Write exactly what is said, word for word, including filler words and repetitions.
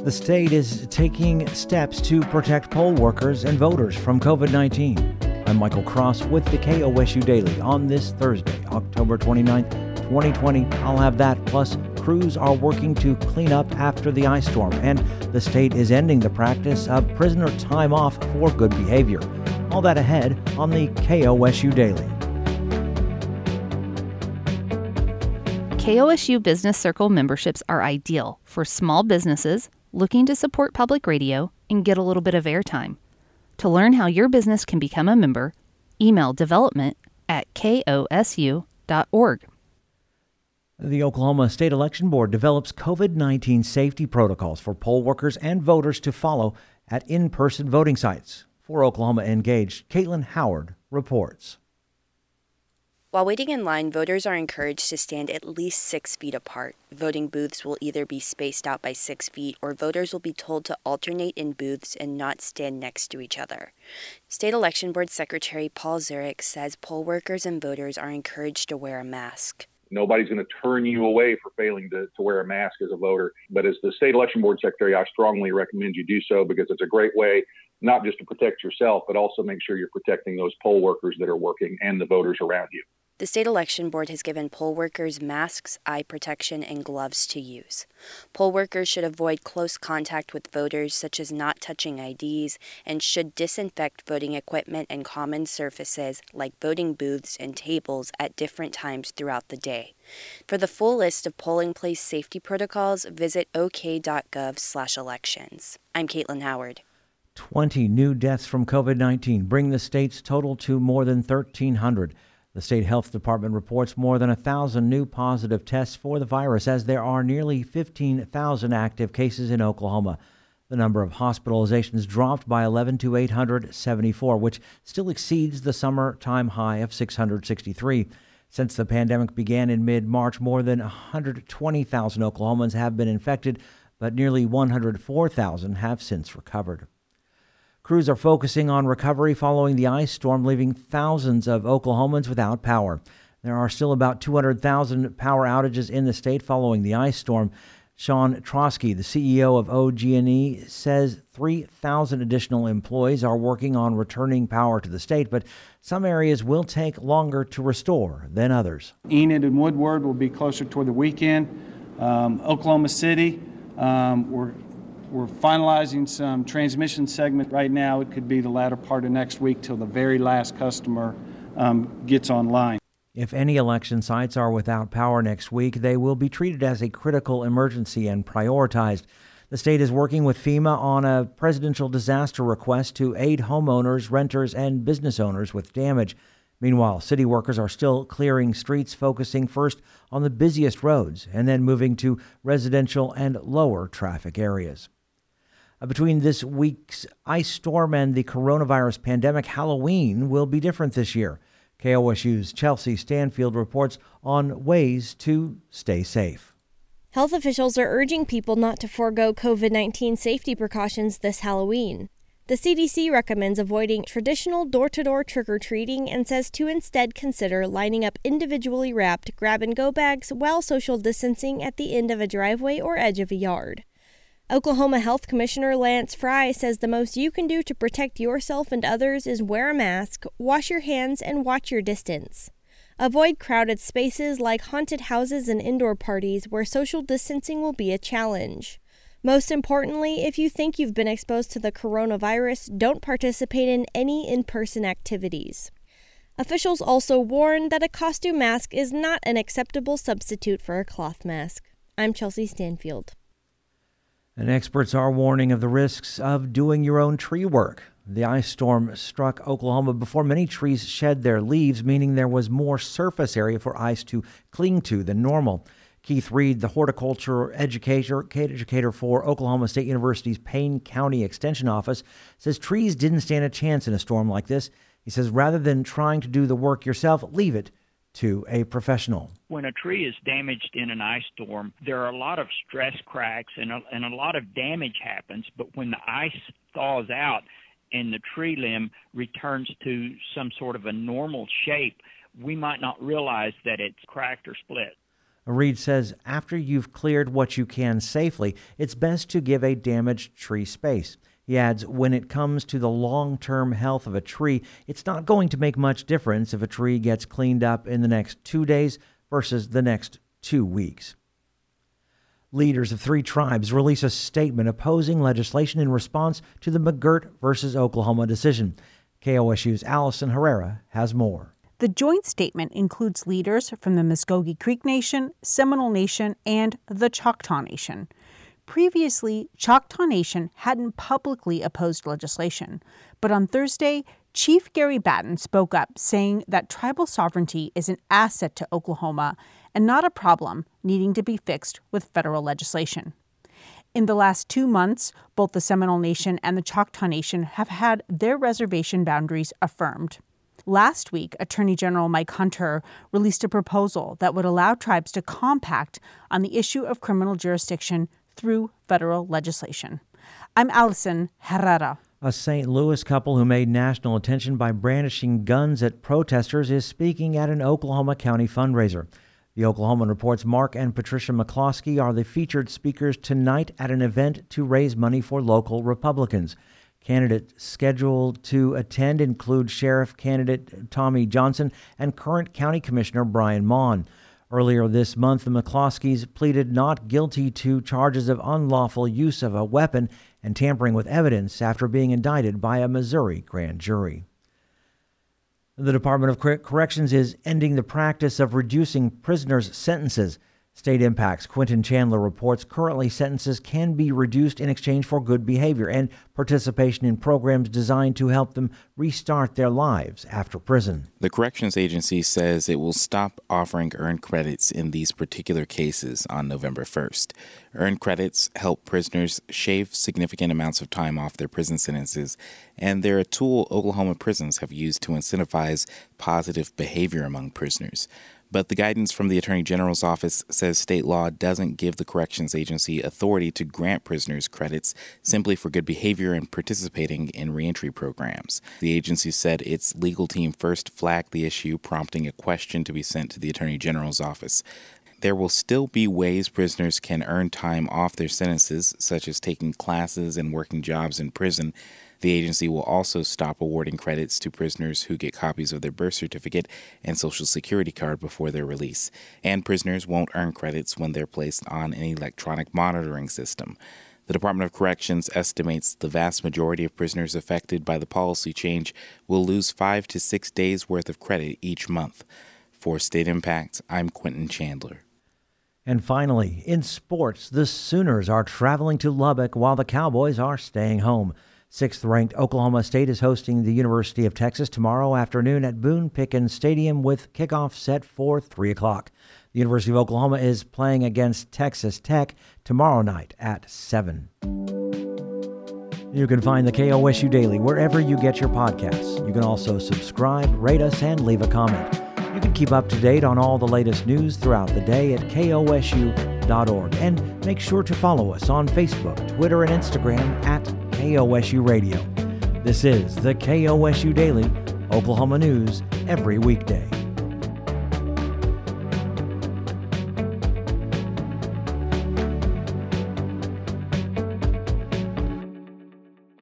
The state is taking steps to protect poll workers and voters from covid nineteen. I'm Michael Cross with the K O S U Daily on this Thursday, October twenty-ninth, twenty twenty. I'll have that, plus crews are working to clean up after the ice storm, and the state is ending the practice of prisoner time off for good behavior. All that ahead on the K O S U Daily. K O S U Business Circle memberships are ideal for small businesses looking to support public radio and get a little bit of airtime. To learn how your business can become a member, email development at K O S U dot org. The Oklahoma State Election Board develops covid nineteen safety protocols for poll workers and voters to follow at in-person voting sites. For Oklahoma Engaged, Caitlin Howard reports. While waiting in line, voters are encouraged to stand at least six feet apart. Voting booths will either be spaced out by six feet or voters will be told to alternate in booths and not stand next to each other. State Election Board Secretary Paul Zurich says poll workers and voters are encouraged to wear a mask. Nobody's going to turn you away for failing to, to wear a mask as a voter. But as the State Election Board Secretary, I strongly recommend you do so because it's a great way not just to protect yourself, but also make sure you're protecting those poll workers that are working and the voters around you. The State Election Board has given poll workers masks, eye protection, and gloves to use. Poll workers should avoid close contact with voters, such as not touching I Ds, and should disinfect voting equipment and common surfaces like voting booths and tables at different times throughout the day. For the full list of polling place safety protocols, visit ok.gov slash elections. I'm Caitlin Howard. twenty new deaths from covid nineteen bring the state's total to more than thirteen hundred. The state health department reports more than one thousand new positive tests for the virus, as there are nearly fifteen thousand active cases in Oklahoma. The number of hospitalizations dropped by eleven to eight hundred seventy-four, which still exceeds the summertime high of six hundred sixty-three. Since the pandemic began in mid-March, more than one hundred twenty thousand Oklahomans have been infected, but nearly one hundred four thousand have since recovered. Crews are focusing on recovery following the ice storm, leaving thousands of Oklahomans without power. There are still about two hundred thousand power outages in the state following the ice storm. Sean Trotsky, the C E O of O G and E, says three thousand additional employees are working on returning power to the state, but some areas will take longer to restore than others. Enid and Woodward will be closer toward the weekend. Um, Oklahoma City, um, we're We're finalizing some transmission segment right now. It could be the latter part of next week till the very last customer um, gets online. If any election sites are without power next week, they will be treated as a critical emergency and prioritized. The state is working with FEMA on a presidential disaster request to aid homeowners, renters, and business owners with damage. Meanwhile, city workers are still clearing streets, focusing first on the busiest roads and then moving to residential and lower traffic areas. Between this week's ice storm and the coronavirus pandemic, Halloween will be different this year. K O S U's Chelsea Stanfield reports on ways to stay safe. Health officials are urging people not to forego covid nineteen safety precautions this Halloween. The C D C recommends avoiding traditional door-to-door trick-or-treating and says to instead consider lining up individually wrapped grab-and-go bags while social distancing at the end of a driveway or edge of a yard. Oklahoma Health Commissioner Lance Fry says the most you can do to protect yourself and others is wear a mask, wash your hands, and watch your distance. Avoid crowded spaces like haunted houses and indoor parties where social distancing will be a challenge. Most importantly, if you think you've been exposed to the coronavirus, don't participate in any in-person activities. Officials also warn that a costume mask is not an acceptable substitute for a cloth mask. I'm Chelsea Stanfield. And experts are warning of the risks of doing your own tree work. The ice storm struck Oklahoma before many trees shed their leaves, meaning there was more surface area for ice to cling to than normal. Keith Reed, the horticulture educator, educator for Oklahoma State University's Payne County Extension Office, says trees didn't stand a chance in a storm like this. He says rather than trying to do the work yourself, leave it to a professional. When a tree is damaged in an ice storm, there are a lot of stress cracks and a, and a lot of damage happens. But when the ice thaws out and the tree limb returns to some sort of a normal shape, we might not realize that it's cracked or split. Reed says after you've cleared what you can safely, it's best to give a damaged tree space. He adds, when it comes to the long-term health of a tree, it's not going to make much difference if a tree gets cleaned up in the next two days versus the next two weeks. Leaders of three tribes release a statement opposing legislation in response to the McGirt versus Oklahoma decision. K O S U's Allison Herrera has more. The joint statement includes leaders from the Muskogee Creek Nation, Seminole Nation, and the Choctaw Nation. Previously, Choctaw Nation hadn't publicly opposed legislation, but on Thursday, Chief Gary Batten spoke up, saying that tribal sovereignty is an asset to Oklahoma and not a problem needing to be fixed with federal legislation. In the last two months, both the Seminole Nation and the Choctaw Nation have had their reservation boundaries affirmed. Last week, Attorney General Mike Hunter released a proposal that would allow tribes to compact on the issue of criminal jurisdiction through federal legislation. I'm Allison Herrera. A Saint Louis couple who made national attention by brandishing guns at protesters is speaking at an Oklahoma County fundraiser. The Oklahoman Report's Mark and Patricia McCloskey are the featured speakers tonight at an event to raise money for local Republicans. Candidates scheduled to attend include Sheriff candidate Tommy Johnson and current County Commissioner Brian Maughan. Earlier this month, the McCloskeys pleaded not guilty to charges of unlawful use of a weapon and tampering with evidence after being indicted by a Missouri grand jury. The Department of Corrections is ending the practice of reducing prisoners' sentences. State Impact's Quentin Chandler reports currently sentences can be reduced in exchange for good behavior and participation in programs designed to help them restart their lives after prison. The Corrections Agency says it will stop offering earned credits in these particular cases on November first. Earned credits help prisoners shave significant amounts of time off their prison sentences, and they're a tool Oklahoma prisons have used to incentivize positive behavior among prisoners. But the guidance from the Attorney General's office says state law doesn't give the Corrections Agency authority to grant prisoners credits simply for good behavior and participating in reentry programs. The agency said its legal team first flagged the issue, prompting a question to be sent to the Attorney General's office. There will still be ways prisoners can earn time off their sentences, such as taking classes and working jobs in prison. The agency will also stop awarding credits to prisoners who get copies of their birth certificate and Social Security card before their release. And prisoners won't earn credits when they're placed on an electronic monitoring system. The Department of Corrections estimates the vast majority of prisoners affected by the policy change will lose five to six days' worth of credit each month. For State Impact, I'm Quentin Chandler. And finally, in sports, the Sooners are traveling to Lubbock while the Cowboys are staying home. Sixth-ranked Oklahoma State is hosting the University of Texas tomorrow afternoon at Boone Pickens Stadium with kickoff set for three o'clock. The University of Oklahoma is playing against Texas Tech tomorrow night at seven. You can find the K O S U Daily wherever you get your podcasts. You can also subscribe, rate us, and leave a comment. You can keep up to date on all the latest news throughout the day at K O S U dot org. And make sure to follow us on Facebook, Twitter, and Instagram at K O S U Radio. This is the K O S U Daily, Oklahoma news every weekday.